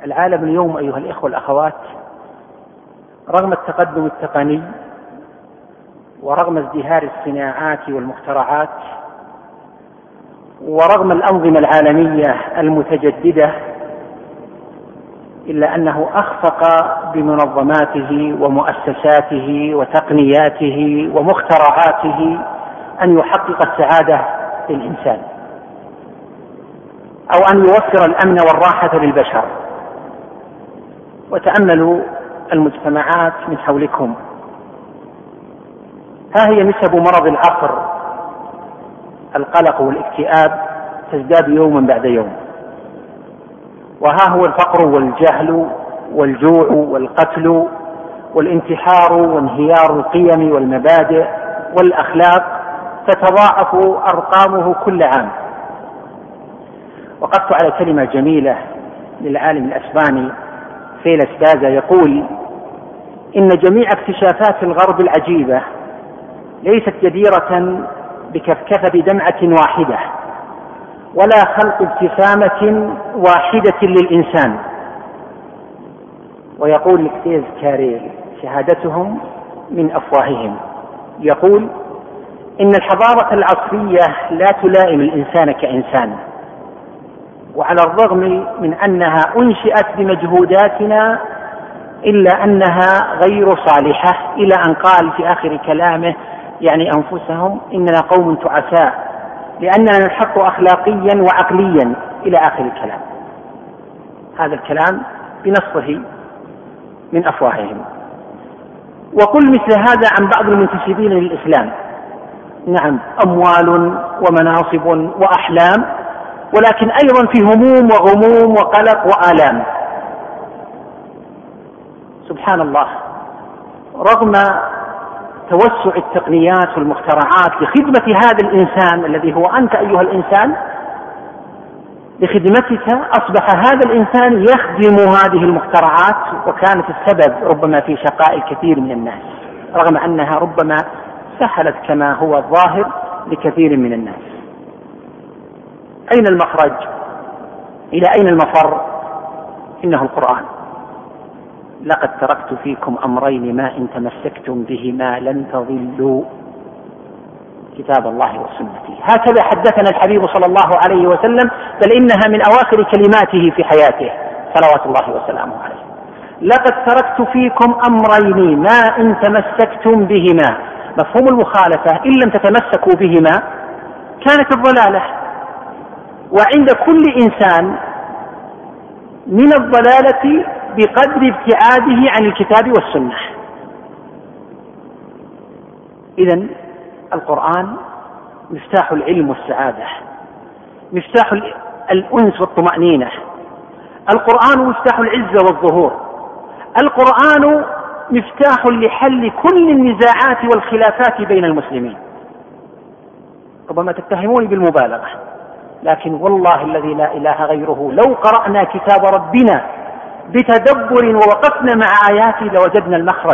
العالم اليوم أيها الإخوة والأخوات رغم التقدم التقني ورغم ازدهار الصناعات والمخترعات ورغم الأنظمة العالمية المتجددة إلا أنه أخفق بمنظماته ومؤسساته وتقنياته ومخترعاته أن يحقق السعادة للإنسان أو أن يوفر الأمن والراحة للبشر. وتأملوا المجتمعات من حولكم، ها هي نسب مرض العصر القلق والاكتئاب تزداد يوما بعد يوم، وها هو الفقر والجهل والجوع والقتل والانتحار وانهيار القيم والمبادئ والأخلاق تتضاعف أرقامه كل عام. وقفت على كلمة جميلة للعالم الأسباني فيلس بازا يقول إن جميع اكتشافات الغرب العجيبة ليست جديرة بكفكفة دمعة واحدة ولا خلق ابتسامة واحدة للإنسان. ويقول لكتيز كاريل شهادتهم من أفواههم، يقول إن الحضارة العصرية لا تلائم الإنسان كإنسان، وعلى الرغم من أنها أنشئت بمجهوداتنا إلا أنها غير صالحة، إلى أن قال في آخر كلامه يعني أنفسهم إننا قوم تعساء لأننا ننحط أخلاقيا وعقليا إلى آخر الكلام. هذا الكلام بنصه من أفواههم. وقل مثل هذا عن بعض المنتسبين للإسلام، نعم أموال ومناصب وأحلام، ولكن أيضا في هموم وغموم وقلق وآلام. سبحان الله، رغم توسع التقنيات والمخترعات لخدمة هذا الإنسان الذي هو أنت أيها الإنسان، لخدمتك أصبح هذا الإنسان يخدم هذه المخترعات، وكانت السبب ربما في شقاء الكثير من الناس، رغم أنها ربما سهلت كما هو الظاهر لكثير من الناس. أين المخرج؟ إلى أين المفر؟ إنه القرآن. لقد تركت فيكم أمرين ما إن تمسكتم بهما لن تضلوا، كتاب الله وسنتي. هكذا حدثنا الحبيب صلى الله عليه وسلم، بل إنها من أواخر كلماته في حياته صلوات الله وسلامه عليه. لقد تركت فيكم أمرين ما إن تمسكتم بهما، مفهوم المخالفة إن لم تتمسكوا بهما كانت الضلالة، وعند كل إنسان من الضلالة بقدر ابتعاده عن الكتاب والسنة. إذن القرآن مفتاح العلم والسعادة، مفتاح الأنس والطمأنينة، القرآن مفتاح العزة والظهور، القرآن مفتاح لحل كل النزاعات والخلافات بين المسلمين. ربما تتهموني بالمبالغة، لكن والله الذي لا إله غيره لو قرأنا كتاب ربنا بتدبر ووقفنا مع آياته لوجدنا المخرج.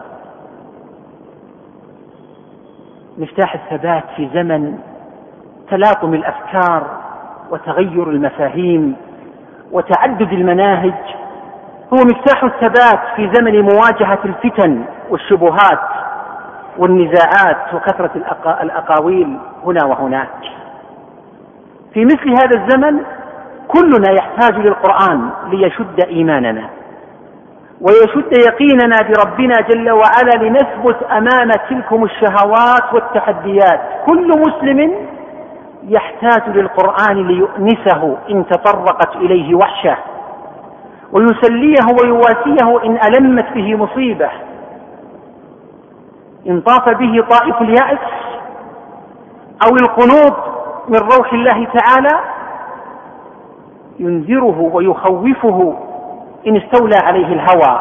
مفتاح الثبات في زمن تلاطم الأفكار وتغير المفاهيم وتعدد المناهج، هو مفتاح الثبات في زمن مواجهة الفتن والشبهات والنزاعات وكثرة الأقاويل هنا وهناك. في مثل هذا الزمن كلنا يحتاج للقرآن ليشد إيماننا ويشد يقيننا بربنا جل وعلا، لنثبت أمام تلكم الشهوات والتحديات. كل مسلم يحتاج للقرآن ليؤنسه إن تطرقت إليه وحشة، ويسليه ويواسيه إن ألمت به مصيبة، إن طاف به طائف اليأس أو القنوط من روح الله تعالى ينذره ويخوفه إن استولى عليه الهوى.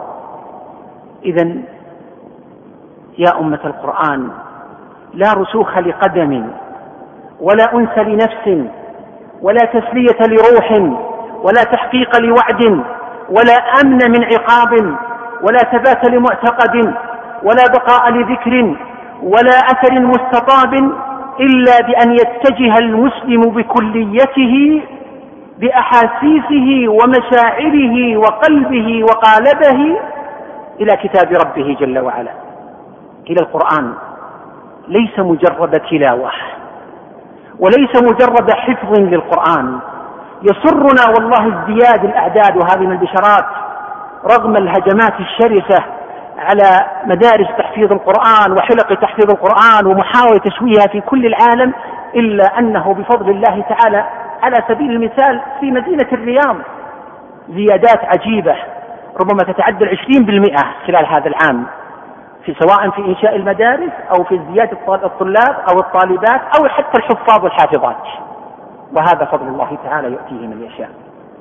إذن يا أمة القرآن، لا رسوخ لقدم ولا أنس لنفس ولا تسلية لروح ولا تحقيق لوعد ولا أمن من عقاب ولا ثبات لمعتقد ولا بقاء لذكر ولا أثر مستطاب إلا بأن يتجه المسلم بكليته بأحاسيسه ومشاعره وقلبه وقالبه إلى كتاب ربه جل وعلا، إلى القرآن. ليس مجرد تلاوة وليس مجرد حفظ للقرآن. يسرنا والله ازدياد الأعداد وهذه من البشرات رغم الهجمات الشرسة على مدارس تحفيظ القرآن وحلق تحفيظ القرآن ومحاولة تشويهها في كل العالم، إلا أنه بفضل الله تعالى على سبيل المثال في مدينة الرياض زيادات عجيبة ربما تتعدى 20% خلال هذا العام، سواء في إنشاء المدارس أو في زيادة الطلاب أو الطالبات أو حتى الحفاظ والحافظات، وهذا فضل الله تعالى يؤتيه من يشاء.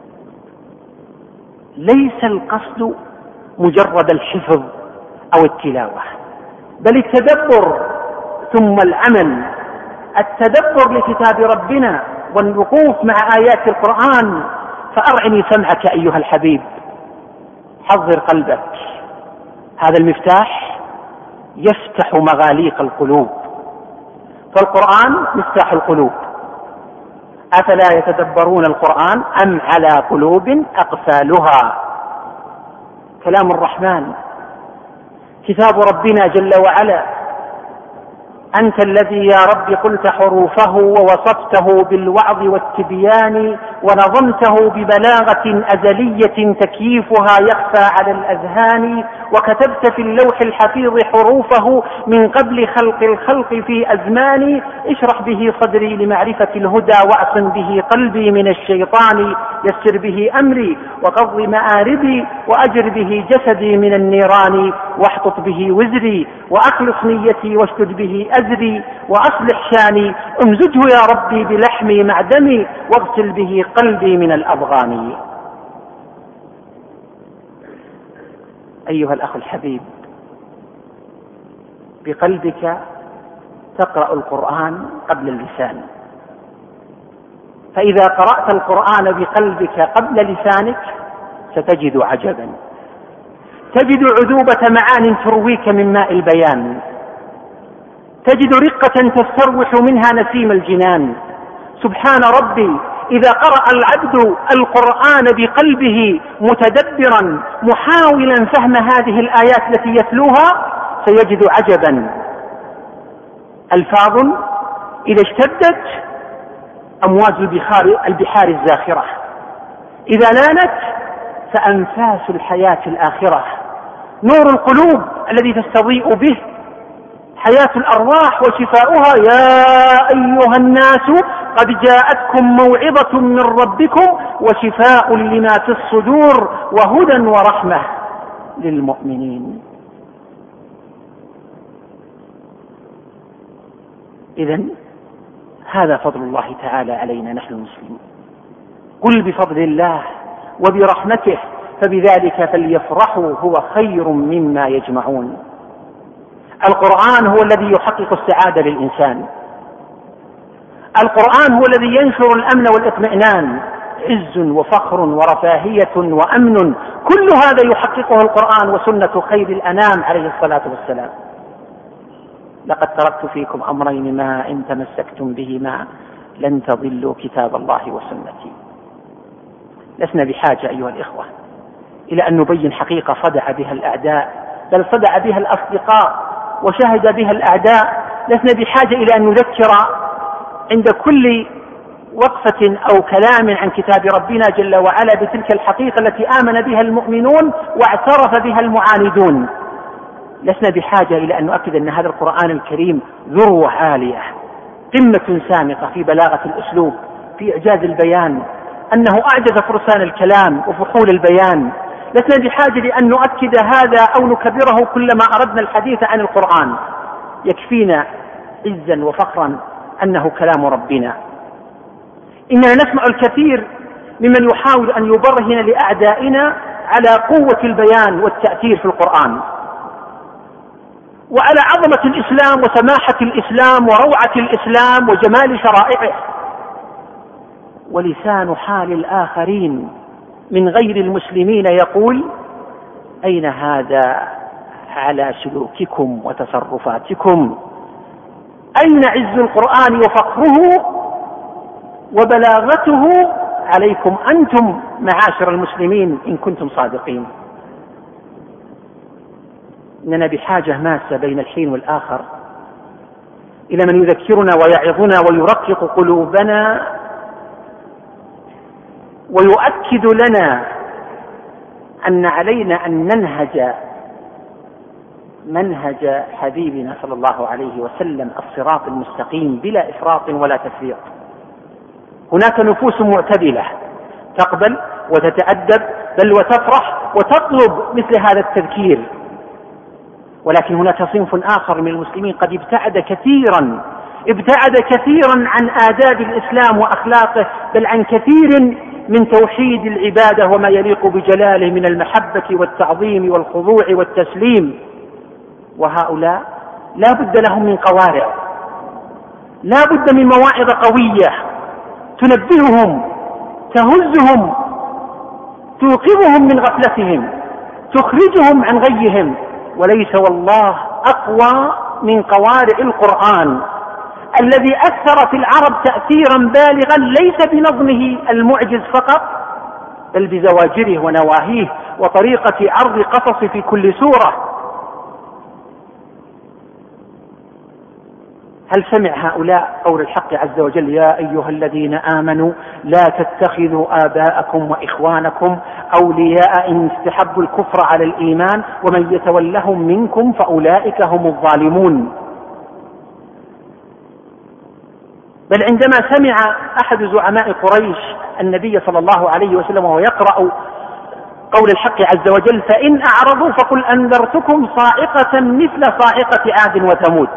ليس القصد مجرد الحفظ أو التلاوة، بل التدبر ثم العمل. التدبر لكتاب ربنا والوقوف مع آيات القرآن. فأرعني سمعك أيها الحبيب، حضر قلبك، هذا المفتاح يفتح مغاليق القلوب، فالقرآن مفتاح القلوب. أفلا يتدبرون القرآن أم على قلوب أقفالها. كلام الرحمن، كتاب ربنا جل وعلا. أنت الذي يا رب قلت حروفه ووصفته بالوعظ والتبيان ونظمته ببلاغة أزلية تكييفها يخفى على الأذهان، وكتبت في اللوح الحفيظ حروفه من قبل خلق الخلق في أزمان. اشرح به صدري لمعرفة الهدى واعصم به قلبي من الشيطان. يسر به أمري وقض مآربي وأجر به جسدي من النيران. واحطط به وزري وأخلص نيتي واشتد به أزري وأصلح شاني. امزجه يا ربي بلحمي مع دمي واغسل به قلبي من الأضغان. أيها الأخ الحبيب، بقلبك تقرأ القرآن قبل اللسان، فإذا قرأت القرآن بقلبك قبل لسانك ستجد عجبا، تجد عذوبة معان ترويك من ماء البيان، تجد رقة تستروح منها نسيم الجنان. سبحان ربي، إذا قرأ العبد القرآن بقلبه متدبرا محاولا فهم هذه الآيات التي يتلوها سيجد عجبا. ألفاظ إذا اشتدت أمواج البحار الزاخرة، إذا لانت فأنفاس الحياة الآخرة. نور القلوب الذي تستضيء به حياة الأرواح وشفاؤها. يا أيها الناس قد جاءتكم موعظة من ربكم وشفاء لما في الصدور وهدى ورحمة للمؤمنين. إذن هذا فضل الله تعالى علينا نحن المسلمين. قل بفضل الله وبرحمته فبذلك فليفرحوا هو خير مما يجمعون. القرآن هو الذي يحقق السعادة للإنسان. القرآن هو الذي ينشر الأمن والإطمئنان، عز وفخر ورفاهية وأمن، كل هذا يحققه القرآن وسنة خير الأنام عليه الصلاة والسلام. لقد تركت فيكم أمرين ما إن تمسكتم بهما لن تضلوا كتاب الله وسنتي. لسنا بحاجة أيها الإخوة إلى أن نبين حقيقة صدع بها الأعداء، بل صدع بها الأصدقاء وشهد بها الأعداء. لسنا بحاجة إلى أن نذكر عند كل وقفة أو كلام عن كتاب ربنا جل وعلا بتلك الحقيقة التي آمن بها المؤمنون واعترف بها المعاندون. لسنا بحاجة إلى أن نؤكد أن هذا القرآن الكريم ذروة عالية، قمة سامقة في بلاغة الأسلوب، في إعجاز البيان، أنه أعجز فرسان الكلام وفحول البيان. لسنا بحاجة لأن نؤكد هذا أو نكبره كلما أردنا الحديث عن القرآن. يكفينا عزا وفخرا أنه كلام ربنا. إننا نسمع الكثير ممن يحاول أن يبرهن لأعدائنا على قوة البيان والتأثير في القرآن، وعلى عظمة الإسلام وسماحة الإسلام وروعة الإسلام وجمال شرائعه. ولسان حال الآخرين من غير المسلمين يقول: أين هذا على سلوككم وتصرفاتكم؟ أين عز القرآن وفخره وبلاغته عليكم أنتم معاشر المسلمين إن كنتم صادقين. إننا بحاجة ماسة بين الحين والآخر إلى من يذكرنا ويعظنا ويرقق قلوبنا ويؤكد لنا أن علينا أن ننهج منهج حبيبنا صلى الله عليه وسلم الصراط المستقيم بلا إفراط ولا تفريط. هناك نفوس معتدلة تقبل وتتأدب بل وتفرح وتطلب مثل هذا التذكير، ولكن هناك صنف آخر من المسلمين قد ابتعد كثيرا عن آداب الإسلام وأخلاقه، بل عن كثير من توحيد العبادة وما يليق بجلاله من المحبة والتعظيم والخضوع والتسليم. وهؤلاء لا بد لهم من قوارع، لا بد من مواعظ قوية تنبههم تهزهم توقظهم من غفلتهم تخرجهم عن غيهم. وليس والله أقوى من قوارع القرآن الذي أثر في العرب تأثيرا بالغا، ليس بنظمه المعجز فقط بل بزواجره ونواهيه وطريقة عرض قصص في كل سورة. هل سمع هؤلاء قول الحق عز وجل: يا أيها الذين آمنوا لا تتخذوا آباءكم وإخوانكم أولياء إن استحبوا الكفر على الإيمان ومن يتولهم منكم فأولئك هم الظالمون. بل عندما سمع أحد زعماء قريش النبي صلى الله عليه وسلم وهو يقرأ قول الحق عز وجل: فإن أعرضوا فقل أنذرتكم صاعقة مثل صاعقة عاد وثمود،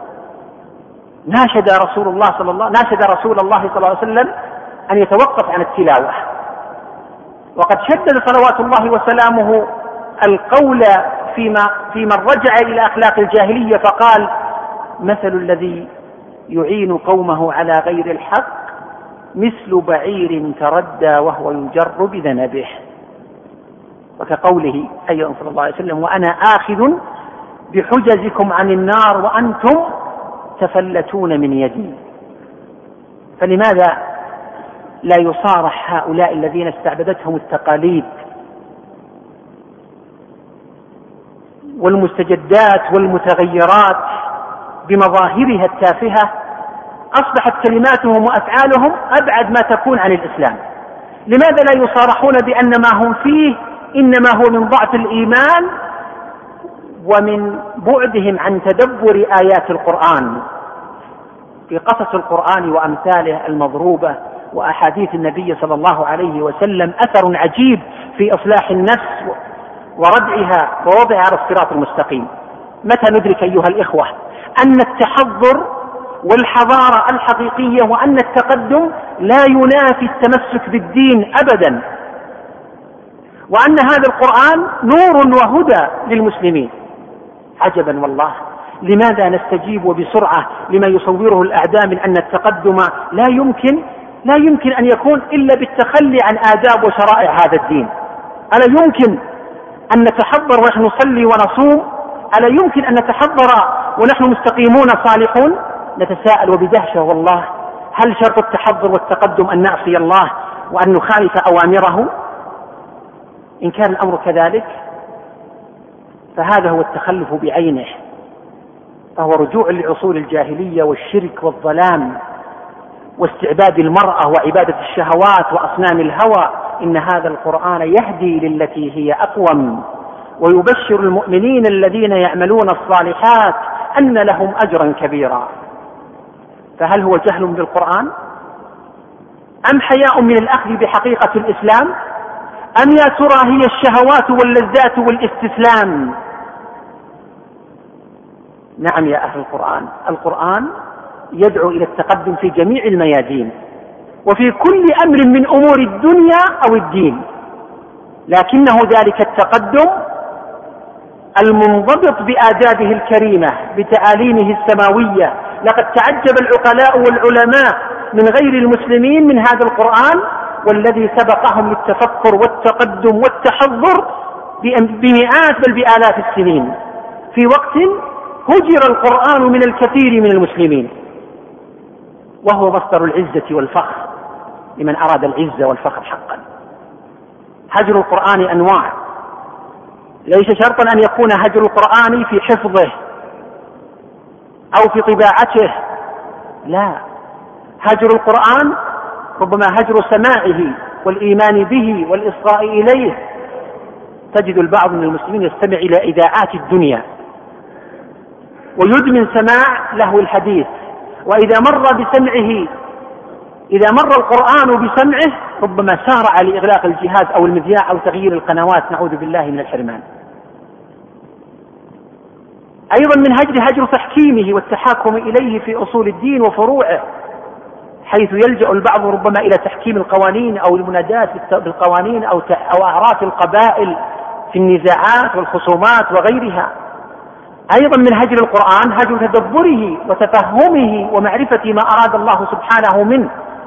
ناشد رسول الله صلى الله عليه وسلم أن يتوقف عن التلاوة. وقد شدد صلوات الله وسلامه القول في من رجع إلى أخلاق الجاهلية فقال: مثل الذي يعين قومه على غير الحق مثل بعير تردى وهو يجر بذنبه. وكقوله أيضا صلى الله عليه وسلم: وأنا آخذ بحجزكم عن النار وأنتم تفلتون من يدي. فلماذا لا يصارح هؤلاء الذين استعبدتهم التقاليد والمستجدات والمتغيرات بمظاهرها التافهة؟ أصبحت كلماتهم وأفعالهم أبعد ما تكون عن الإسلام. لماذا لا يصارحون بأن ما هم فيه إنما هو من ضعف الإيمان ومن بعدهم عن تدبر آيات القرآن؟ في قصص القرآن وأمثاله المضروبة وأحاديث النبي صلى الله عليه وسلم أثر عجيب في إصلاح النفس وردعها ووضعها على الصراط المستقيم. متى ندرك أيها الإخوة أن التحضر والحضارة الحقيقية وأن التقدم لا ينافي التمسك بالدين أبدا، وأن هذا القرآن نور وهدى للمسلمين؟ عجبا والله، لماذا نستجيب بسرعة لما يصوره الأعداء من أن التقدم لا يمكن أن يكون إلا بالتخلي عن آداب وشرائع هذا الدين؟ ألا يمكن أن نتحضر ونحن نصلي ونصوم؟ ألا يمكن أن نتحضر ونحن مستقيمون صالحون؟ نتساءل وبدهشة والله، هل شرط التحضر والتقدم أن نعصي الله وأن نخالف أوامره؟ إن كان الأمر كذلك فهذا هو التخلف بعينه، فهو رجوع لعصور الجاهلية والشرك والظلام واستعباد المرأة وعبادة الشهوات وأصنام الهوى. إن هذا القرآن يهدي للتي هي أقوم ويبشر المؤمنين الذين يعملون الصالحات أن لهم أجرا كبيرا. فهل هو جهل بالقرآن أم حياء من الأخذ بحقيقة الإسلام أم يا ترى هي الشهوات واللذات والاستسلام؟ نعم يا أهل القرآن يدعو إلى التقدم في جميع الميادين وفي كل أمر من أمور الدنيا أو الدين، لكنه ذلك التقدم المنضبط بآدابه الكريمة بتعاليمه السماوية. لقد تعجب العقلاء والعلماء من غير المسلمين من هذا القرآن والذي سبقهم للتفكر والتقدم والتحضر بمئات بل بآلاف السنين، في وقت هجر القرآن من الكثير من المسلمين، وهو مصدر العزة والفخر لمن أراد العزة والفخر حقا. هجر القرآن أنواع، ليس شرطا أن يكون هجر القرآن في حفظه أو في طباعته، لا، هجر القرآن ربما هجر سماعه والإيمان به والإصغاء إليه. تجد البعض من المسلمين يستمع إلى إذاعات الدنيا ويدمن سماع لهو الحديث، وإذا مر القرآن بسمعه ربما سارع لإغلاق الجهاز أو المذياع أو تغيير القنوات، نعوذ بالله من الحرمان. أيضا من هجر تحكيمه والتحاكم إليه في أصول الدين وفروعه، حيث يلجأ البعض ربما إلى تحكيم القوانين أو المنادات بالقوانين أو أعراف القبائل في النزاعات والخصومات وغيرها. أيضا من هجر القرآن هجر تدبره وتفهمه ومعرفة ما أراد الله سبحانه منه،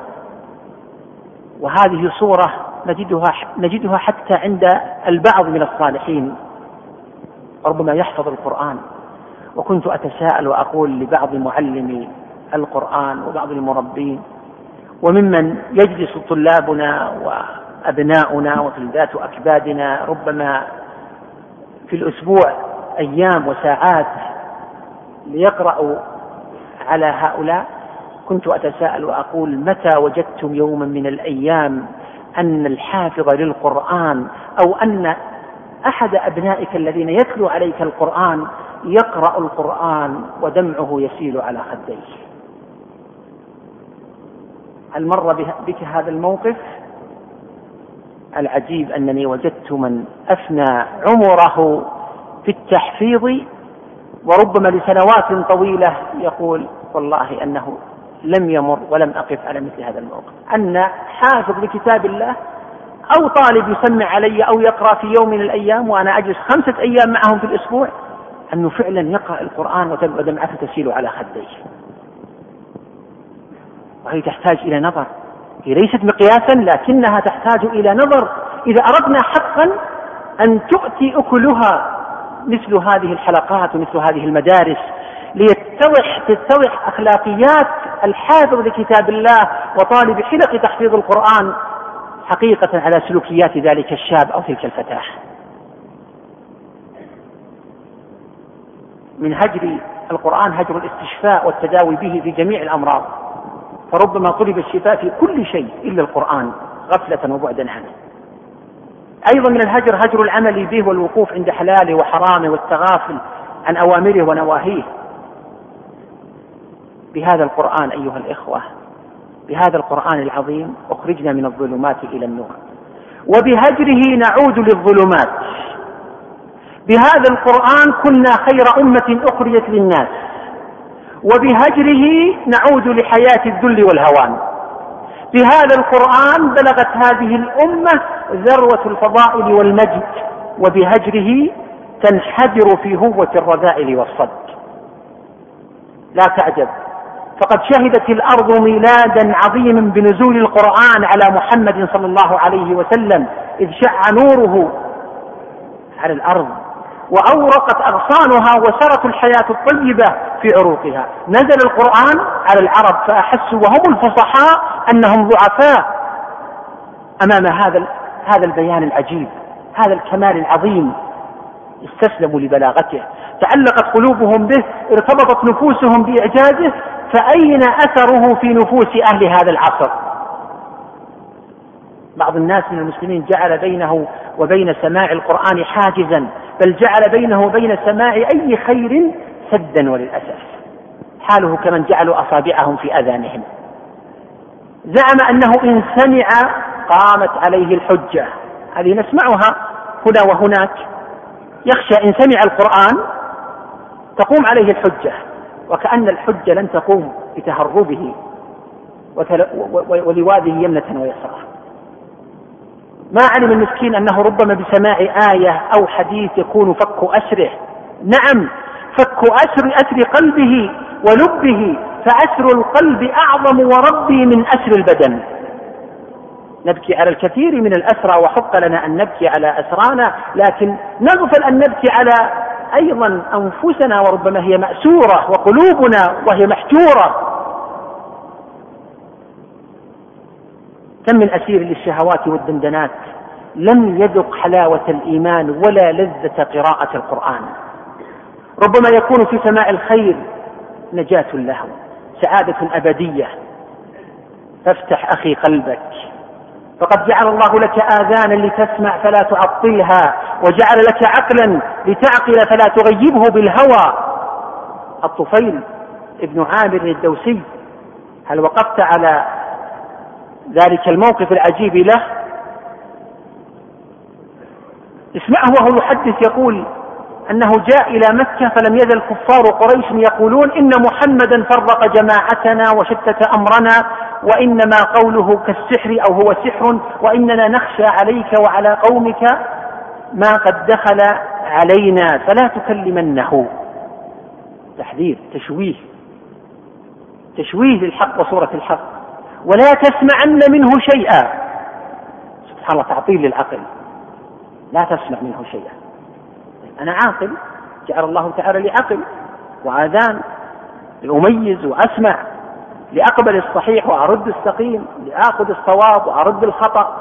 وهذه صورة نجدها حتى عند البعض من الصالحين، ربما يحفظ القرآن. وكنت أتساءل وأقول لبعض معلمي القرآن وبعض المربين وممن يجلس طلابنا وأبناؤنا وطلبات أكبادنا ربما في الأسبوع أيام وساعات ليقرأوا على هؤلاء، كنت أتساءل وأقول: متى وجدتم يوما من الأيام أن الحافظ للقرآن أو أن أحد أبنائك الذين يتلو عليك القرآن يقرأ القرآن ودمعه يسيل على خديه؟ هل مر بك هذا الموقف؟ العجيب أنني وجدت من أفنى عمره في التحفيظ وربما لسنوات طويلة يقول: والله أنه لم يمر ولم أقف على مثل هذا الموقف، أن حافظ لكتاب الله أو طالب يسمع علي أو يقرأ في يوم من الأيام وأنا أجلس 5 أيام معهم في الأسبوع، أنه فعلا يقرأ القرآن ودمعته تسيل على خديه. وهي تحتاج إلى نظر، هي ليست مقياسا لكنها تحتاج إلى نظر إذا أردنا حقا أن تؤتي أكلها مثل هذه الحلقات ومثل هذه المدارس، لتتضح أخلاقيات الحافظ لكتاب الله وطالب حلق تحفيظ القرآن حقيقة على سلوكيات ذلك الشاب أو تلك الفتاة. من هجر القرآن هجر الاستشفاء والتداوي به في جميع الأمراض، فربما طلب الشفاء في كل شيء إلا القرآن غفلة وبعدا عنه. أيضا من الهجر هجر العمل به والوقوف عند حلاله وحرامه والتغافل عن أوامره ونواهيه. بهذا القرآن أيها الإخوة، بهذا القرآن العظيم أخرجنا من الظلمات إلى النور، وبهجره نعود للظلمات. بهذا القرآن كنا خير أمة أخرجت للناس، وبهجره نعود لحياة الذل والهوان. بهذا القرآن بلغت هذه الأمة ذروة الفضائل والمجد، وبهجره تنحدر في هوة الرذائل والصد. لا تعجب، فقد شهدت الأرض ميلادا عظيما بنزول القرآن على محمد صلى الله عليه وسلم، إذ شع نوره على الأرض وأورقت أغصانها وسرت الحياة الطيبة في عروقها. نزل القرآن على العرب فأحسوا وهم الفصحاء أنهم ضعفاء أمام هذا البيان العجيب، هذا الكمال العظيم. استسلموا لبلاغته، تعلقت قلوبهم به، ارتبطت نفوسهم بإعجازه، فأين أثره في نفوس أهل هذا العصر؟ بعض الناس من المسلمين جعل بينه وبين سماع القرآن حاجزا، بل جعل بينه وبين سماع أي خير سدا، وللأسف حاله كمن جعلوا أصابعهم في أذانهم. زعم أنه إن سمع قامت عليه الحجة، هذه نسمعها هنا وهناك، يخشى إن سمع القرآن تقوم عليه الحجة، وكأن الحجة لن تقوم بتهربه ولواذه يمنة ويسرى. ما علم المسكين أنه ربما بسماع آية أو حديث يكون فك أسره. نعم، فك أسر قلبه ولبه، فأسر القلب أعظم وربي من أسر البدن. نبكي على الكثير من الأسرى وحق لنا أن نبكي على أسرانا، لكن نغفل أن نبكي على أيضا أنفسنا، وربما هي مأسورة وقلوبنا وهي محجورة. كم من أسير للشهوات والدندنات لم يذق حلاوة الإيمان ولا لذة قراءة القرآن. ربما يكون في سماع الخير نجاة له، سعادة أبدية. فافتح أخي قلبك، فقد جعل الله لك آذانا لتسمع فلا تعطلها، وجعل لك عقلا لتعقل فلا تغيبه بالهوى. الطفيل ابن عامر الدوسي، هل وقفت على ذلك الموقف العجيب له؟ اسمعه وهو يحدث يقول أنه جاء إلى مكة فلم يزل كفار قريش يقولون إن محمدا فرق جماعتنا وشتت أمرنا، وإنما قوله كالسحر أو هو سحر، وإننا نخشى عليك وعلى قومك ما قد دخل علينا فلا تكلمنه. تحذير، تشويه للحق وصورة الحق، ولا تسمعن منه شيئا. سبحان الله، تعطيل للعقل، لا تسمع منه شيئا. أنا عاقل، جعل الله تعالى لي عقل وآذان لأميز وأسمع، لأقبل الصحيح وأرد السقيم، لآخذ الصواب وأرد الخطأ،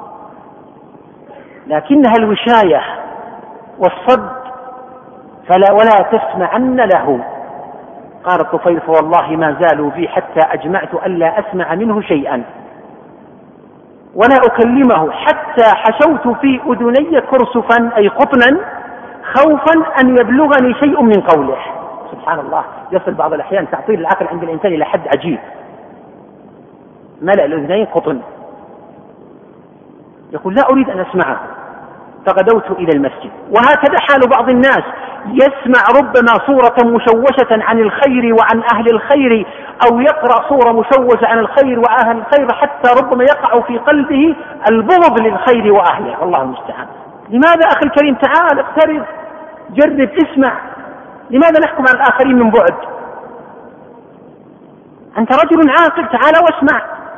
لكنها الوشاية والصد ولا تسمعن له. قال الطفيل فوالله ما زالوا بي حتى أجمعت ألا أسمع منه شيئا ولا أكلمه، حتى حشوت في أذني كرسفا أي قطنا خوفا أن يبلغني شيء من قوله. سبحان الله، يصل بعض الأحيان تعطيل العقل عند الإنسان إلى حد عجيب. ملأ الأذنين قطن، يقول لا أريد أن أسمعه، فغدوت إلى المسجد. وهكذا حال بعض الناس، يسمع ربما صورة مشوشة عن الخير وعن أهل الخير، أو يقرأ صورة مشوشة عن الخير وأهل الخير، حتى ربما يقع في قلبه البغض للخير وأهله. الله المستعان. لماذا أخي الكريم؟ تعال اقترب، جرب، اسمع. لماذا نحكم على الآخرين من بعد؟ أنت رجل عاقل، تعال واسمع.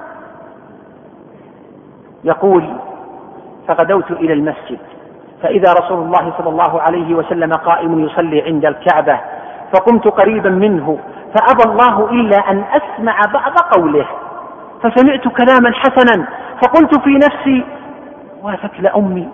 يقول فغدوت إلى المسجد فإذا رسول الله صلى الله عليه وسلم قائم يصلي عند الكعبة، فقمت قريبا منه فأبى الله إلا أن أسمع بعض قوله، فسمعت كلاما حسنا فقلت في نفسي واثك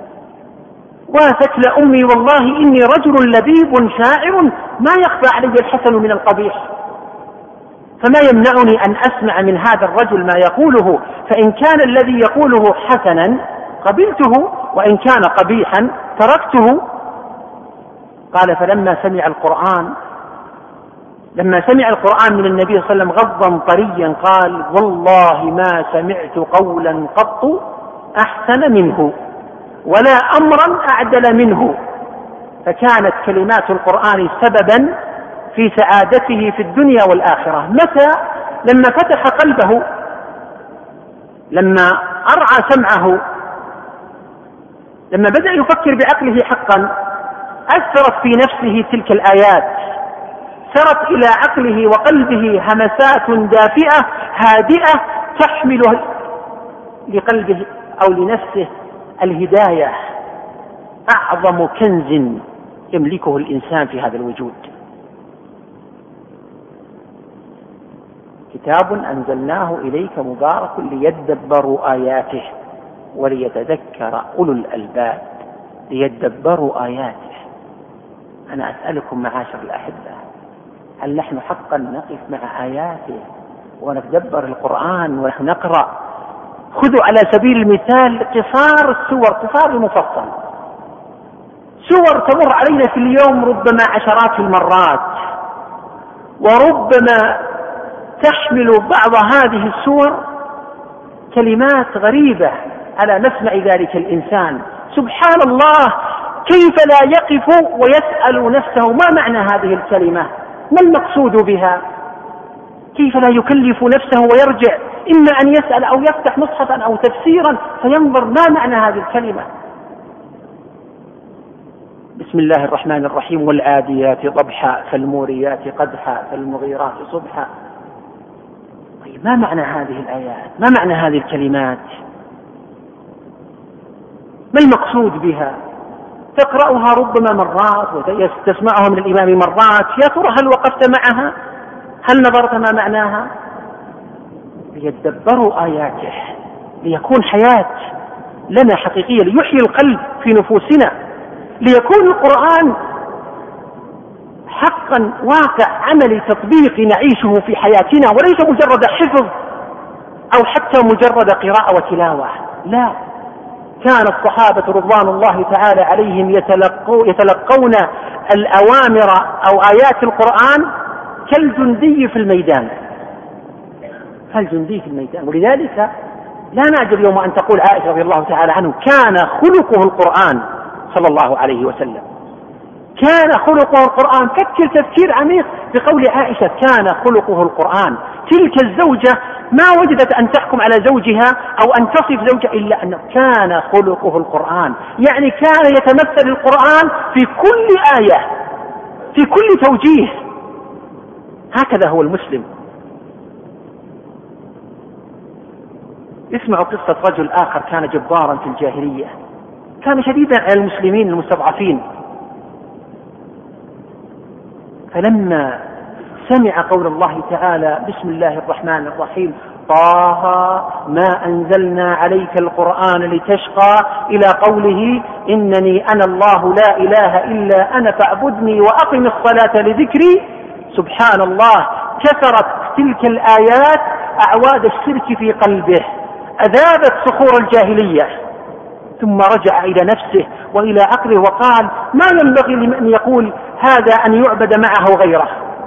لأمي والله إني رجل لبيب شاعر ما يخفى علي الحسن من القبيح، فما يمنعني أن أسمع من هذا الرجل ما يقوله، فإن كان الذي يقوله حسنا قبلته، وإن كان قبيحا تركته. قال فلما سمع القرآن من النبي صلى الله عليه وسلم غضا طريا قال والله ما سمعت قولا قط أحسن منه ولا أمرا أعدل منه. فكانت كلمات القرآن سببا في سعادته في الدنيا والآخرة. متى؟ لما فتح قلبه، لما أرعى سمعه، لما بدأ يفكر بعقله حقا، أثرت في نفسه تلك الآيات، سرت إلى عقله وقلبه همسات دافئة هادئة تحمل لقلبه أو لنفسه الهداية. أعظم كنز يملكه الإنسان في هذا الوجود. كتاب أنزلناه إليك مبارك ليدبروا آياته وليتذكر أولو الألباب. ليدبروا آياته. أنا أسألكم معاشر الأحبة، هل نحن حقا نقف مع آياته ونتدبر القرآن ونحن نقرأ؟ خذوا على سبيل المثال قصار السور، قصار المفصل، سور تمر علينا في اليوم ربما عشرات المرات، وربما تحمل بعض هذه السور كلمات غريبة على مسمع ذلك الإنسان. سبحان الله، كيف لا يقف ويسأل نفسه ما معنى هذه الكلمة؟ ما المقصود بها؟ كيف لا يكلف نفسه ويرجع إما أن يسأل أو يفتح مصحفا أو تفسيرا فينظر ما معنى هذه الكلمة؟ بسم الله الرحمن الرحيم والعاديات ضبحا فالموريات قدحا فالمغيرات صبحا. طيب ما معنى هذه الآيات؟ ما معنى هذه الكلمات؟ ما المقصود بها؟ تقرأها ربما مرات وتسمعها من الإمام مرات، يا ترى هل وقفت معها؟ هل نظرت ما معناها؟ ليدبروا آياته ليكون حياة لنا حقيقية، ليحيي القلب في نفوسنا، ليكون القرآن حقا واقع عملي تطبيقي نعيشه في حياتنا، وليس مجرد حفظ أو حتى مجرد قراءة وتلاوة. لا، كان الصحابة رضوان الله تعالى عليهم يتلقون الأوامر أو آيات القرآن كالجندي في الميدان، كالجندي في الميدان. ولذلك لا نعجب يوم أن تقول عائشة رضي الله تعالى عنه كان خلقه القرآن صلى الله عليه وسلم، كان خلقه القرآن. فكر تفكير عميق بقول عائشة كان خلقه القرآن. تلك الزوجة ما وجدت أن تحكم على زوجها أو أن تصف زوجها إلا أنه كان خلقه القرآن، يعني كان يتمثل القرآن في كل آية، في كل توجيه. هكذا هو المسلم. اسمعوا قصة رجل آخر كان جبارا في الجاهلية، كان شديدا على المسلمين المستضعفين، فلما سمع قول الله تعالى بسم الله الرحمن الرحيم طه ما أنزلنا عليك القرآن لتشقى إلى قوله إنني أنا الله لا إله إلا أنا فاعبدني وأقم الصلاة لذكري، سبحان الله، كثرت تلك الآيات أعواد الشرك في قلبه، أذابت صخور الجاهلية. ثم رجع إلى نفسه وإلى عقله وقال ما ينبغي لمن يقول هذا أن يعبد معه غيره.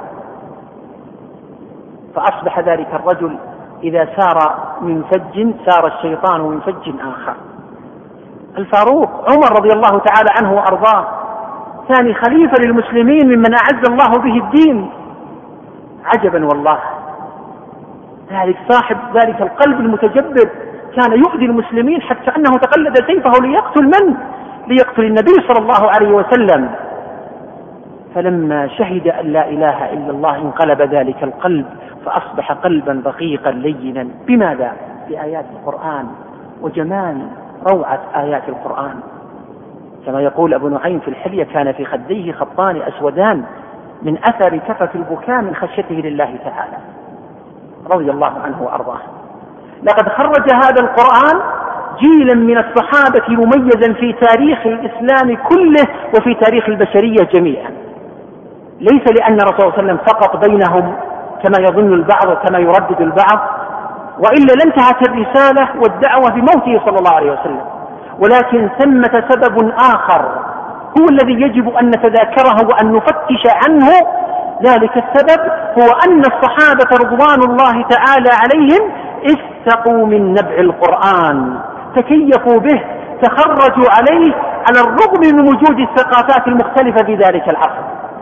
فأصبح ذلك الرجل إذا سار من فج سار الشيطان من فج آخر. الفاروق عمر رضي الله تعالى عنه وأرضاه ثاني خليفة للمسلمين ممن أعز الله به الدين. عجبا والله، ذلك صاحب ذلك القلب المتجبر كان يؤذي المسلمين حتى أنه تقلد سيفه ليقتل من؟ ليقتل النبي صلى الله عليه وسلم. فلما شهد أن لا إله إلا الله انقلب ذلك القلب فأصبح قلبا رقيقا لينا. بماذا؟ بآيات القرآن وجمال روعة آيات القرآن. كما يقول أبو نعيم في الحلية كان في خديه خطان أسودان من أثر كفة البكاء من خشيته لله تعالى، رضي الله عنه وأرضاه. لقد خرج هذا القرآن جيلا من الصحابة مميزا في تاريخ الإسلام كله وفي تاريخ البشرية جميعا، ليس لأن رسول الله صلى الله عليه وسلم فقط بينهم كما يظن البعض وكما يردد البعض، وإلا لانتهت الرسالة والدعوة بموته صلى الله عليه وسلم، ولكن ثمة سبب آخر هو الذي يجب أن نتذاكره وأن نفتش عنه. ذلك السبب هو أن الصحابة رضوان الله تعالى عليهم استقوا من نبع القرآن، تكيفوا به، تخرجوا عليه على الرغم من وجود الثقافات المختلفة في ذلك العصر.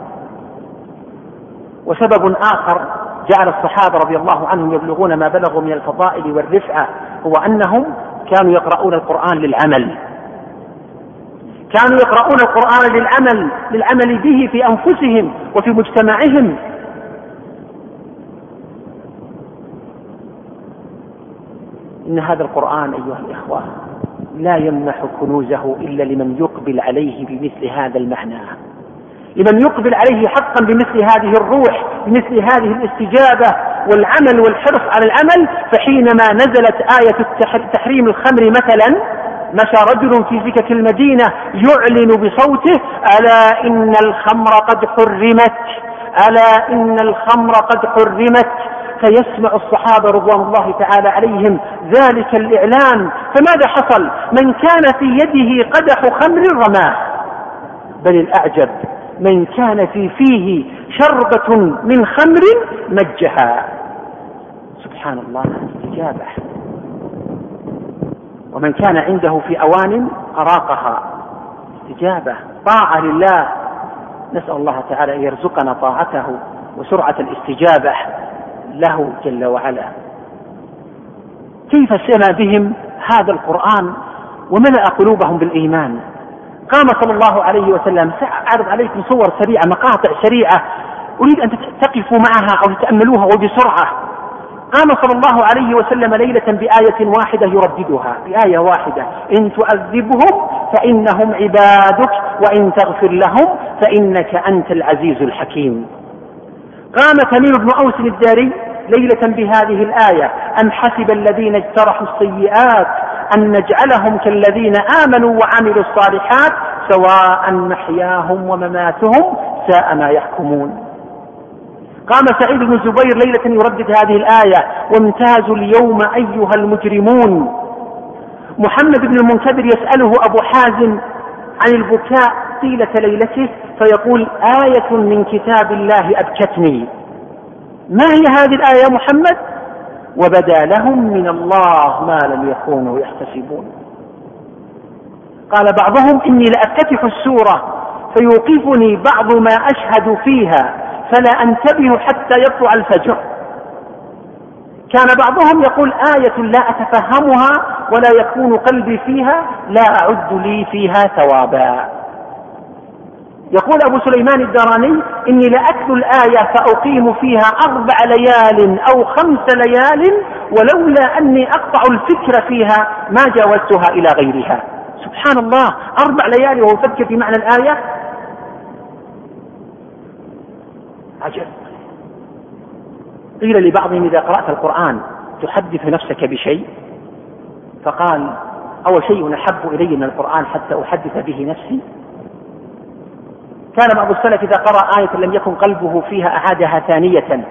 وسبب آخر جعل الصحابة رضي الله عنهم يبلغون ما بلغوا من الفضائل والرفعة هو أنهم كانوا يقرؤون القرآن للعمل، كانوا يقرؤون القرآن للعمل به في أنفسهم وفي مجتمعهم. إن هذا القرآن أيها الإخوة لا يمنح كنوزه إلا لمن يقبل عليه بمثل هذا المعنى، لمن يقبل عليه حقا بمثل هذه الروح، بمثل هذه الاستجابة والعمل والحرص على العمل. فحينما نزلت آية تحريم الخمر مثلا مشى رجل في سكك المدينة يعلن بصوته ألا إن الخمر قد حرمت، ألا إن الخمر قد حرمت، فيسمع الصحابة رضوان الله تعالى عليهم ذلك الإعلان. فماذا حصل؟ من كان في يده قدح خمر رماه، بل الأعجب من كان في فيه شربة من خمر مجها. سبحان الله، استجابة. ومن كان عنده في أوان أراقها، استجابة، طاعة لله. نسأل الله تعالى أن يرزقنا طاعته وسرعة الاستجابة له جل وعلا. كيف سمى بهم هذا القرآن وملأ قلوبهم بالإيمان؟ قام صلى الله عليه وسلم، سأعرض عليكم صور سريعة، مقاطع سريعة أريد أن تقفوا معها أو تتأملوها وبسرعة. قام صلى الله عليه وسلم ليلة بآية واحدة يرددها، بآية واحدة: إن تعذبهم فإنهم عبادك وإن تغفر لهم فإنك أنت العزيز الحكيم. قام تميم بن أوس الداري ليلة بهذه الآية: أم حسب الذين اجترحوا السيئات أن نجعلهم كالذين آمنوا وعملوا الصالحات سواء محياهم ومماتهم ساء ما يحكمون. قام سعيد بن جبير ليلة يردد هذه الآية: وامتازوا اليوم أيها المجرمون. محمد بن المنكدر يسأله أبو حازم عن البكاء طيلة ليلته فيقول: آية من كتاب الله أبكتني. ما هي هذه الآية يا محمد؟ وبدا لهم من الله ما لم يكونوا يحتسبون. قال بعضهم: إني لأفتتح السورة فيوقفني بعض ما أشهد فيها فلا أنتبه حتى يطلع الفجر. كان بعضهم يقول: آية لا أتفهمها ولا يكون قلبي فيها لا أعد لي فيها ثوابا. يقول أبو سليمان الدراني: إني لأتلو الآية فأقيم فيها 4 ليال أو 5 ليال ولولا أني أقطع الفكر فيها ما جاوزتها إلى غيرها. سبحان الله، 4 ليال وهو يفكر في معنى الآية. عجب. قيل لبعضهم: إذا قرأت القرآن تحدث نفسك بشيء؟ فقال: أول شيء أحب إلي من القرآن حتى أحدث به نفسي. كان بعض السلف إذا قرأ آية لم يكن قلبه فيها أعادها ثانية.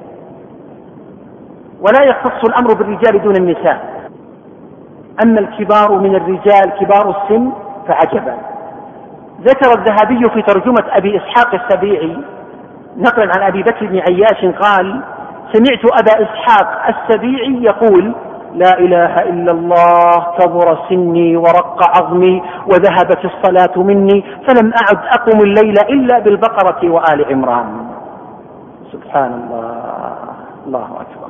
ولا يختص الأمر بالرجال دون النساء. أما الكبار من الرجال كبار السن فعجبا. ذكر الذهبي في ترجمة أبي إسحاق السبيعي نقلا عن أبي بكر بن عياش قال: سمعت أبا إسحاق السبيعي يقول: لا إله إلا الله، كبر سني ورق عظمي وذهبت الصلاة مني فلم أعد أقم الليل إلا بالبقرة وآل عمران. سبحان الله، الله أكبر.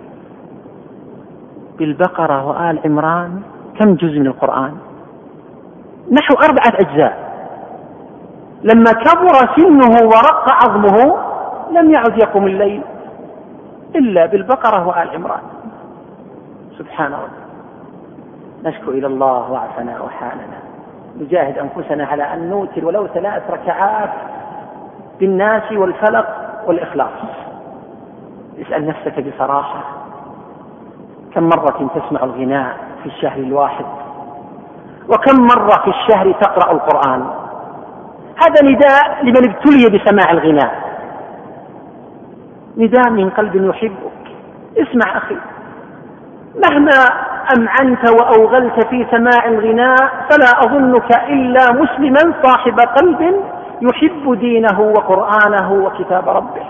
بالبقرة وآل عمران كم جزء من القرآن؟ نحو 4 أجزاء. لما كبر سنه ورق عظمه لم يعد يقم الليل إلا بالبقرة وآل عمران. سبحان الله. نشكو إلى الله ضعفنا وحالنا، نجاهد أنفسنا على أن نوتر ولو 3 ركعات بالناس والفلق والإخلاص. اسأل نفسك بصراحة: كم مرة تسمع الغناء في الشهر الواحد؟ وكم مرة في الشهر تقرأ القرآن؟ هذا نداء لمن ابتلي بسماع الغناء، نداء من قلب يحبك. اسمع أخي، مهما أمعنت وأوغلت في سماع الغناء فلا أظنك إلا مسلما صاحب قلب يحب دينه وقرآنه وكتاب ربه.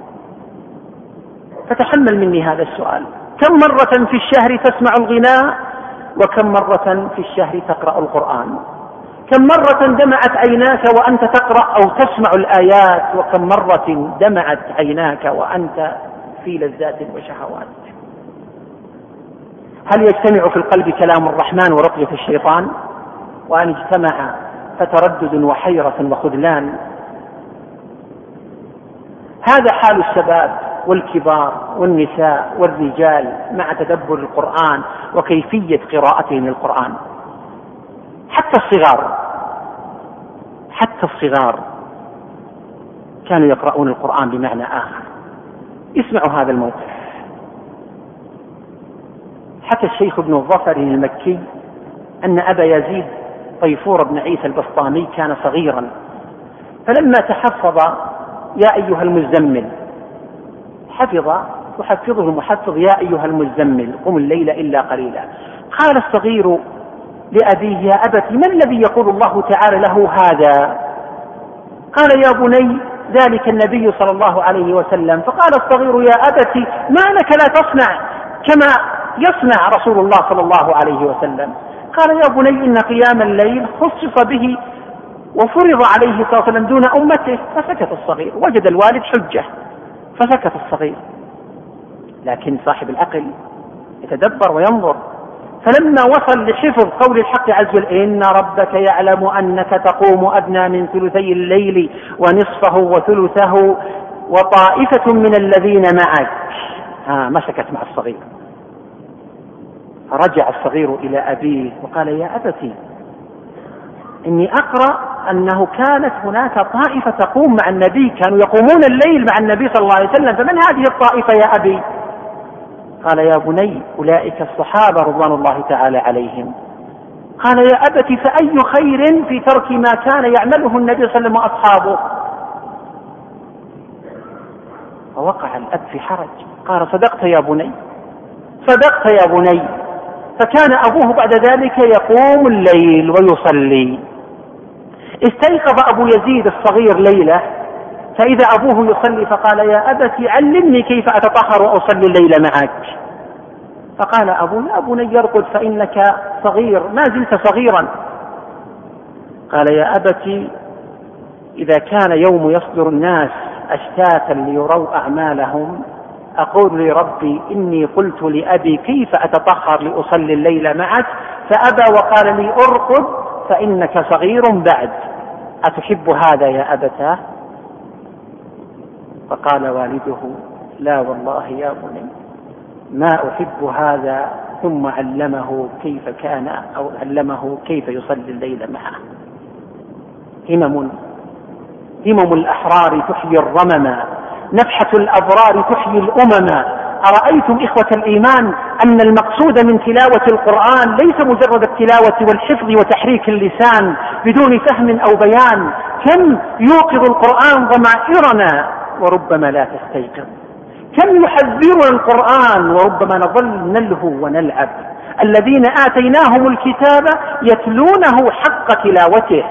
فتحمل مني هذا السؤال: كم مرة في الشهر تسمع الغناء؟ وكم مرة في الشهر تقرأ القرآن؟ كم مرة دمعت عيناك وأنت تقرأ أو تسمع الآيات؟ وكم مرة دمعت عيناك وأنت في لذات وشهوات؟ هل يجتمع في القلب كلام الرحمن ورقية الشيطان؟ وأن اجتمع فتردد وحيرة وخذلان. هذا حال الشباب والكبار والنساء والرجال مع تدبر القرآن وكيفية قراءتهم للقرآن. حتى الصغار كانوا يقرؤون القرآن بمعنى آخر. اسمعوا هذا الموقف. حكى الشيخ ابن الظفر المكي أن أبا يزيد طيفور بن عيسى البسطامي كان صغيرا، فلما تحفظ يا أيها المزمل حفظ يحفظه المحفظ يا أيها المزمل قم الليل إلا قليلا. قال الصغير لأبيه: يا أبت ما الذي يقول الله تعالى له هذا؟ قال: يا بني ذلك النبي صلى الله عليه وسلم. فقال الصغير: يا أبت ما لك لا تصنع كما يصنع رسول الله صلى الله عليه وسلم؟ قال: يا بني إن قيام الليل خصص به وفرض عليه صلى الله عليه وسلم دون أمته. فسكت الصغير، وجد الوالد حجة فسكت الصغير. لكن صاحب العقل يتدبر وينظر، فلما وصل لحفظ قول الحق عز وجل: إن ربك يعلم أنك تقوم أدنى من ثلثي الليل ونصفه وثلثه وطائفة من الذين معك، مسكت مع الصغير. فرجع الصغير إلى أبيه وقال: يا أبتي إني أقرأ أنه كانت هناك طائفة تقوم مع النبي، كانوا يقومون الليل مع النبي صلى الله عليه وسلم، فمن هذه الطائفة يا أبي؟ قال يا بني أولئك الصحابة رضوان الله تعالى عليهم. قال يا أبت فأي خير في ترك ما كان يعمله النبي صلى الله عليه وسلم وأصحابه. فوقع الأب في حرج، قال صدقت يا بني، صدقت يا بني. فكان أبوه بعد ذلك يقوم الليل ويصلي. استيقظ أبو يزيد الصغير ليلة فإذا أبوه يصلي فقال يا أبت علمني كيف أتطهر وأصلي الليل معك. فقال أبوه يا بني ارقد فإنك صغير، ما زلت صغيرا. قال يا أبت إذا كان يوم يصدر الناس أشتاتا ليروا أعمالهم أقول لربي إني قلت لأبي كيف أتطهر لأصلي الليل معك فأبى وقال لي ارقد فإنك صغير بعد، أتحب هذا يا أبتاه؟ فقال والده لا والله يا بني ما أحب هذا، ثم علمه كيف كان أو علمه كيف يصلي الليل معه. همم الأحرار تحيي الرمم، نفحة الأبرار تحيي الأمم. أرأيتم إخوة الإيمان أن المقصود من تلاوة القرآن ليس مجرد التلاوة والحفظ وتحريك اللسان بدون فهم أو بيان. كم يوقظ القرآن ضمائرنا وربما لا تستيقظ، كم يحذرنا القرآن وربما نظل نلهو ونلعب. الذين آتيناهم الكتاب يتلونه حق تلاوته.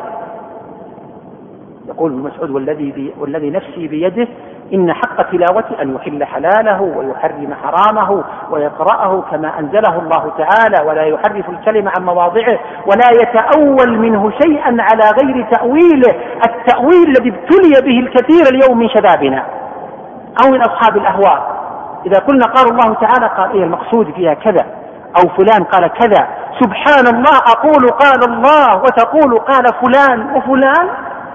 يقول ابن مسعود والذي نفسي بيده إن حق تلاوته أن يحل حلاله ويحرم حرامه ويقرأه كما أنزله الله تعالى، ولا يحرف الكلمة عن مواضعه ولا يتأول منه شيئا على غير تأويله، التأويل الذي ابتلي به الكثير اليوم من شبابنا أو من أصحاب الأهواء. إذا قلنا قال الله تعالى قال إيه المقصود فيها كذا، أو فلان قال كذا، سبحان الله أقول قال الله وتقول قال فلان وفلان.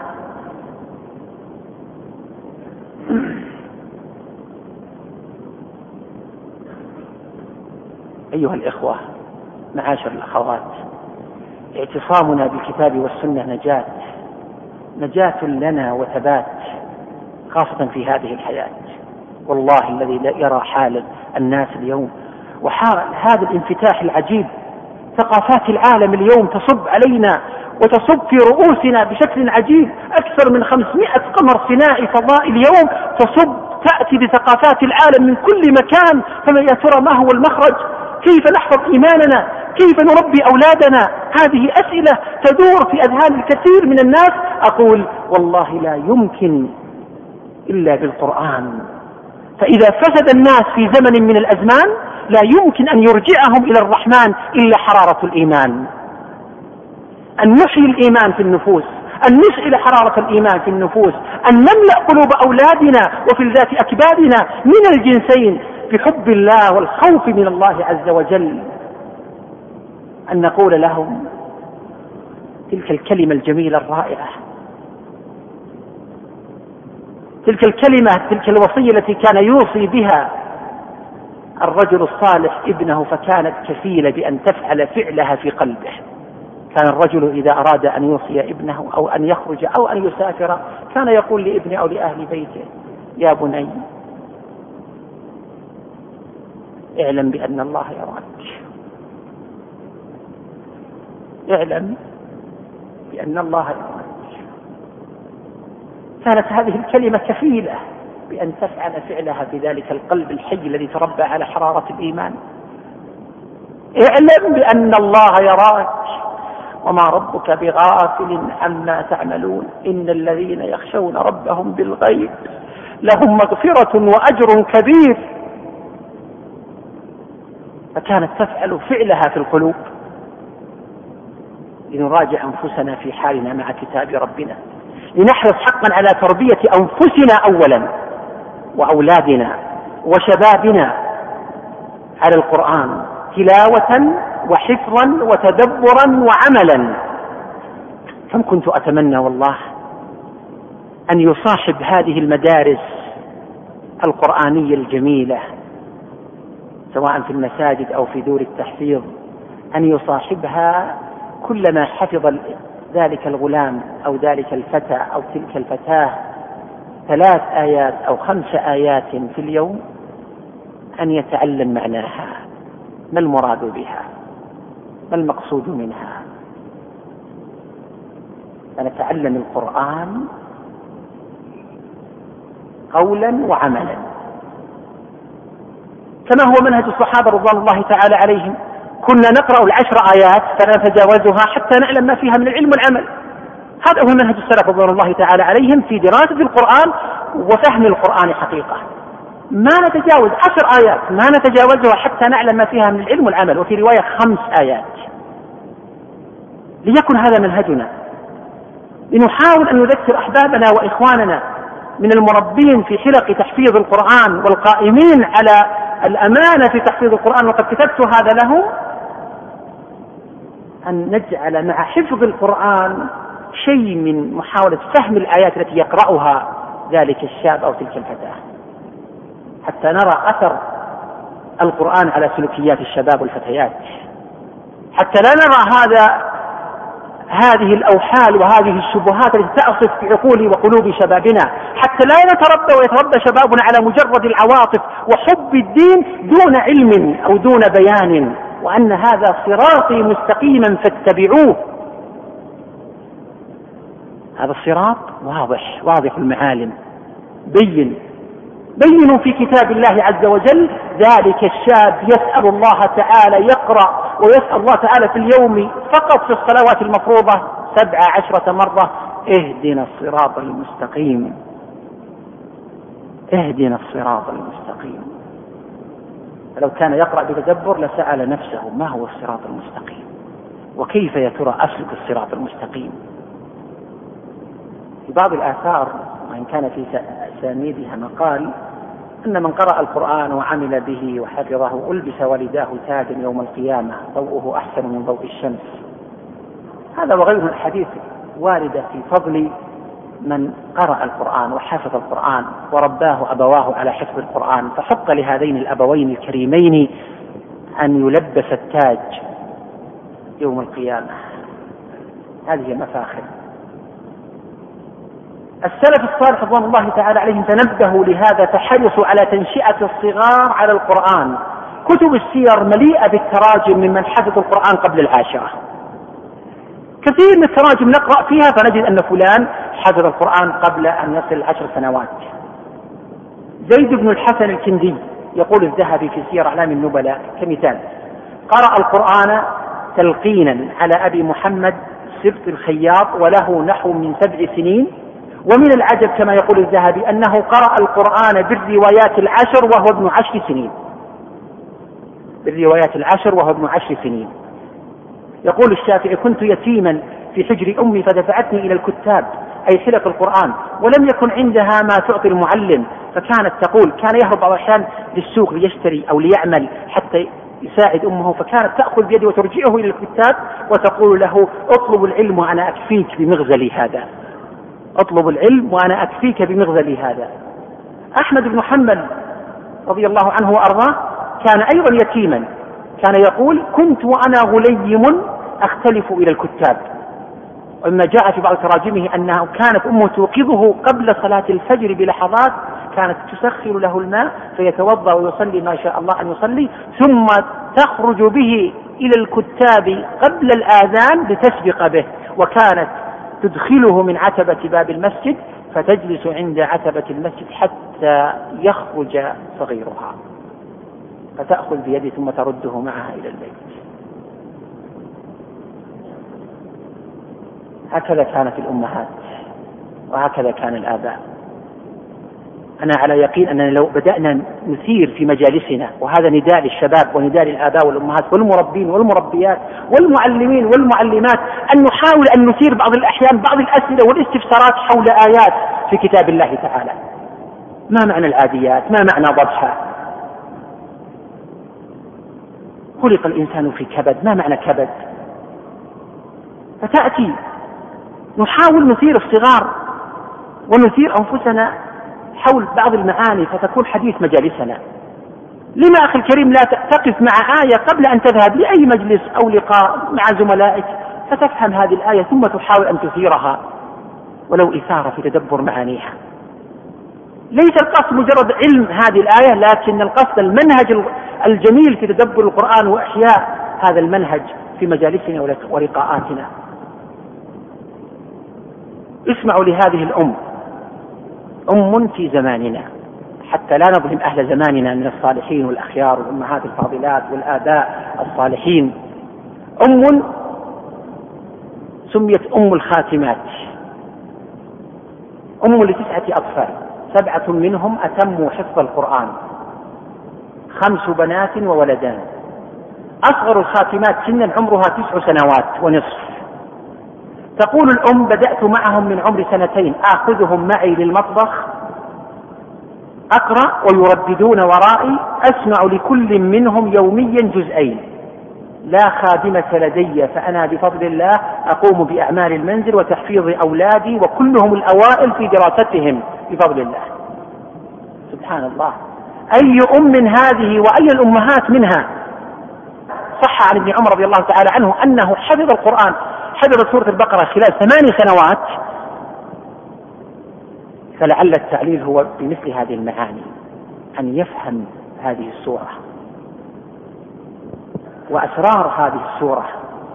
أيها الإخوة معاشر الأخوات، اعتصامنا بالكتاب والسنة نجاة لنا وثبات خاصة في هذه الحياة. والله الذي لا يرى حال الناس اليوم وحال هذا الانفتاح العجيب، ثقافات العالم اليوم تصب علينا وتصب في رؤوسنا بشكل عجيب. أكثر من 500 قمر صناعي فضائي اليوم تأتي بثقافات العالم من كل مكان. فما يا ترى ما هو المخرج؟ كيف نحفظ إيماننا؟ كيف نربي أولادنا؟ هذه أسئلة تدور في أذهان الكثير من الناس. أقول والله لا يمكن إلا بالقرآن. فإذا فسد الناس في زمن من الأزمان لا يمكن أن يرجعهم إلى الرحمن إلا حرارة الإيمان. أن نحيي الإيمان في النفوس، أن نشعل حرارة الإيمان في النفوس، أن نملأ قلوب أولادنا وفي ذات أكبادنا من الجنسين بحب الله والخوف من الله عز وجل. أن نقول لهم تلك الكلمة الجميلة الرائعة، تلك الكلمة، تلك الوصية التي كان يوصي بها الرجل الصالح ابنه فكانت كفيلة بأن تفعل فعلها في قلبه. كان الرجل إذا أراد أن يوصي ابنه أو أن يخرج أو أن يسافر كان يقول لابنه أو لأهل بيته يا بني اعلم بأن الله يراك، اعلم بأن الله يراك. كانت هذه الكلمة كفيلة بأن تفعل فعلها في ذلك القلب الحي الذي تربى على حرارة الإيمان. اعلم بأن الله يراك وما ربك بغافل عما تعملون، إن الذين يخشون ربهم بالغيب لهم مغفرة وأجر كبير. فكانت تفعل فعلها في القلوب. لنراجع أنفسنا في حالنا مع كتاب ربنا، لنحرص حقا على تربية أنفسنا أولا وأولادنا وشبابنا على القرآن تلاوة وحفظا وتدبرا وعملا. كم كنت أتمنى والله أن يصاحب هذه المدارس القرآنية الجميلة سواء في المساجد أو في دور التحفيظ أن يصاحبها كلما حفظ ذلك الغلام أو ذلك الفتى أو تلك الفتاة 3 آيات أو 5 آيات في اليوم أن يتعلم معناها، ما المراد بها، ما المقصود منها، فنتعلم القرآن قولا وعملا كما هو منهج الصحابة رضوان الله تعالى عليهم. كنا نقرأ 10 آيات فلا نتجاوزها حتى نعلم ما فيها من العلم والعمل. هذا هو منهج السلف رضوان الله تعالى عليهم في دراسة القرآن وفهم القرآن حقيقة. ما نتجاوز 10 آيات، ما نتجاوزها حتى نعلم ما فيها من العلم والعمل، وفي رواية 5 آيات. ليكن هذا منهجنا، لنحاول أن نذكر أحبابنا وإخواننا من المربين في حلق تحفيظ القرآن والقائمين على الأمانة في تحفيظ القرآن، وقد كتبت هذا له، أن نجعل مع حفظ القرآن شيء من محاولة فهم الآيات التي يقرأها ذلك الشاب أو تلك الفتاة، حتى نرى أثر القرآن على سلوكيات الشباب والفتيات، حتى لا نرى هذه الأوحال وهذه الشبهات التي تأصف في عقول وقلوب شبابنا، حتى لا نتربى ويتربى شبابنا على مجرد العواطف وحب الدين دون علم أو دون بيان، وأن هذا صراطي مستقيما فاتبعوه. هذا الصراط واضح المعالم، بينوا في كتاب الله عز وجل. ذلك الشاب يسأل الله تعالى، يقرأ ويسأل الله تعالى في اليوم فقط في الصلوات المفروضة 17 مرة: اهدنا الصراط المستقيم، اهدنا الصراط المستقيم. فلو كان يقرأ بتدبر لسأل نفسه: ما هو الصراط المستقيم؟ وكيف يا ترى أسلك الصراط المستقيم؟ في بعض الآثار وإن كان في أسانيدها مقال أن من قرأ القرآن وعمل به وحفظه ألبس والداه تاجا يوم القيامة ضوءه أحسن من ضوء الشمس. هذا وغيره الحديث واردة في فضل من قرأ القرآن وحفظ القرآن ورباه أبواه على حفظ القرآن، فحق لهذين الأبوين الكريمين أن يلبس التاج يوم القيامة. هذه مفاخر. السلف الصالح رضوان الله تعالى عليهم تنبهوا لهذا، تحرصوا على تنشئة الصغار على القرآن. كتب السير مليئة بالتراجم ممن حفظ القرآن قبل 10. كثير من التراجم نقرأ فيها فنجد أن فلان حفظ القرآن قبل أن يصل 10 سنوات. زيد بن الحسن الكندي يقول الذهبي في سير أعلام النبلاء كمثال: قرأ القرآن تلقينا على أبي محمد سبط الخياط وله نحو من 7 سنين. ومن العجب كما يقول الذهبي أنه قرأ القرآن بالروايات 10 وهو ابن 10 سنين. بالروايات 10 وهو ابن 10 سنين. يقول الشافعي: كنت يتيما في حجر أمي فدفعتني إلى الكتاب أي حلق القرآن، ولم يكن عندها ما تعطي المعلم، فكانت تقول، كان يهرب بعض الأحيان للسوق ليشتري أو ليعمل حتى يساعد أمه، فكانت تأخذ بيده وترجعه إلى الكتاب وتقول له: اطلب العلم وأنا أكفيك بمغزلي هذا، اطلب العلم وأنا أكفيك بمغزلي هذا. أحمد بن حنبل رضي الله عنه وأرضاه كان أيضا يتيما، كان يقول: كنت وأنا غليم أختلف إلى الكتاب. وإما جاء في بعض تراجمه أنه كانت أمه توقظه قبل صلاة الفجر بلحظات، كانت تسخن له الماء فيتوضأ ويصلي ما شاء الله أن يصلي، ثم تخرج به إلى الكتاب قبل الآذان لتسبق به، وكانت تدخله من عتبة باب المسجد فتجلس عند عتبة المسجد حتى يخرج صغيرها فتأخذ بيده ثم ترده معها إلى البيت. هكذا كانت الأمهات وهكذا كان الآباء. أنا على يقين أننا لو بدأنا نثير في مجالسنا، وهذا نداء للشباب ونداء للآباء والأمهات والمربين والمربيات والمعلمين والمعلمات، أن نحاول أن نثير بعض الأحيان بعض الأسئلة والاستفسارات حول آيات في كتاب الله تعالى. ما معنى العاديات؟ ما معنى ضبحة؟ خلق الإنسان في كبد، ما معنى كبد؟ فتأتي نحاول نثير الصغار ونثير أنفسنا حول بعض المعاني فتكون حديث مجالسنا. لما أخي الكريم لا تقف مع آية قبل أن تذهب لأي مجلس أو لقاء مع زملائك فتفهم هذه الآية ثم تحاول أن تثيرها ولو إثارة في تدبر معانيها؟ ليس القصد مجرد علم هذه الآية، لكن القصد المنهج الجميل في تدبر القرآن وإحياء هذا المنهج في مجالسنا ولقاءاتنا. اسمعوا لهذه الأم، أم في زماننا، حتى لا نظلم أهل زماننا من الصالحين والأخيار والأمهات الفاضلات والآباء الصالحين. أم سميت أم الخاتمات، أم ل9 أطفال، 7 منهم أتموا حفظ القرآن، 5 بنات وولدان. أصغر الخاتمات سنا عمرها 9 سنوات ونصف. تقول الأم: بدأت معهم من عمر 2 آخذهم معي للمطبخ أقرأ ويرددون ورائي، أسمع لكل منهم يوميا جزئين، لا خادمة لدي، فأنا بفضل الله أقوم بأعمال المنزل وتحفيظ أولادي، وكلهم الأوائل في دراستهم بفضل الله. سبحان الله، أي أم هذه وأي الأمهات منها. صح عن ابن عمر رضي الله تعالى عنه أنه حفظ القرآن، حفظ سورة البقرة خلال 8 سنوات. فلعل التعليل هو بمثل هذه المعاني، أن يفهم هذه السورة وأسرار هذه السورة،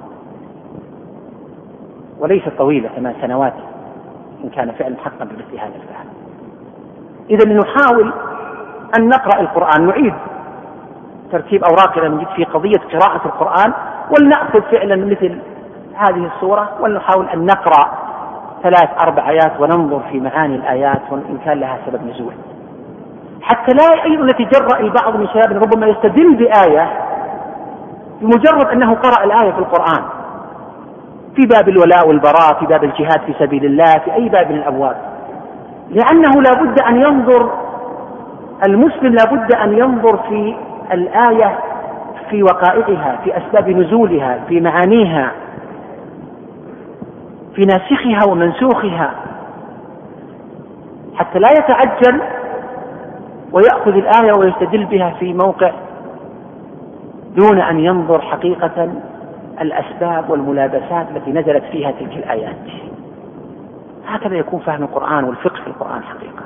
وليست طويلة 8 سنوات إن كان فعلا حقا بمثل هذا الفهم. إذا نحاول أن نقرأ القرآن، نعيد ترتيب أوراقنا من جديد في قضية قراءة القرآن، ولنأخذ فعلا مثل هذه السورة ونحاول أن نقرأ 3-4 آيات وننظر في معاني الآيات وإن كان لها سبب نزول، حتى لا أيضا يتجرأ البعض من شبابنا ربما يستدل بآية بمجرد أنه قرأ الآية في القرآن، في باب الولاء والبراء، في باب الجهاد في سبيل الله، في أي باب من الأبواب، لأنه لا بد أن ينظر المسلم، لا بد أن ينظر في الآية في وقائعها، في أسباب نزولها، في معانيها، في ناسخها ومنسوخها، حتى لا يتعجل ويأخذ الآية ويستدل بها في موقع دون أن ينظر حقيقة الأسباب والملابسات التي نزلت فيها تلك الآيات. هكذا يكون فهم القرآن والفقه في القرآن حقيقة.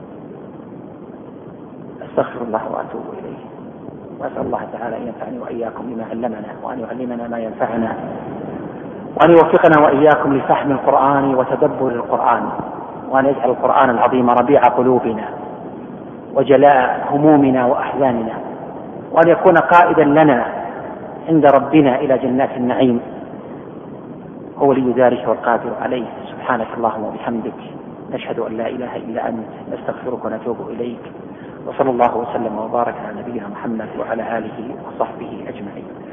أستغفر الله وأتوب إليه، وأسأل الله تعالى أن ينفعني وإياكم بما علمنا، وأن يعلمنا ما ينفعنا، وأن يوفقنا وإياكم لفهم القرآن وتدبر القرآن، وأن يجعل القرآن العظيم ربيع قلوبنا وجلاء همومنا وأحزاننا، وأن يكون قائدا لنا عند ربنا إلى جنات النعيم. هو ولي ذلك والقادر عليه. سبحانك اللهم وبحمدك، نشهد أن لا إله إلا أنت، نستغفرك ونتوب إليك، وصلى الله وسلم وبارك على نبينا محمد وعلى آله وصحبه أجمعين.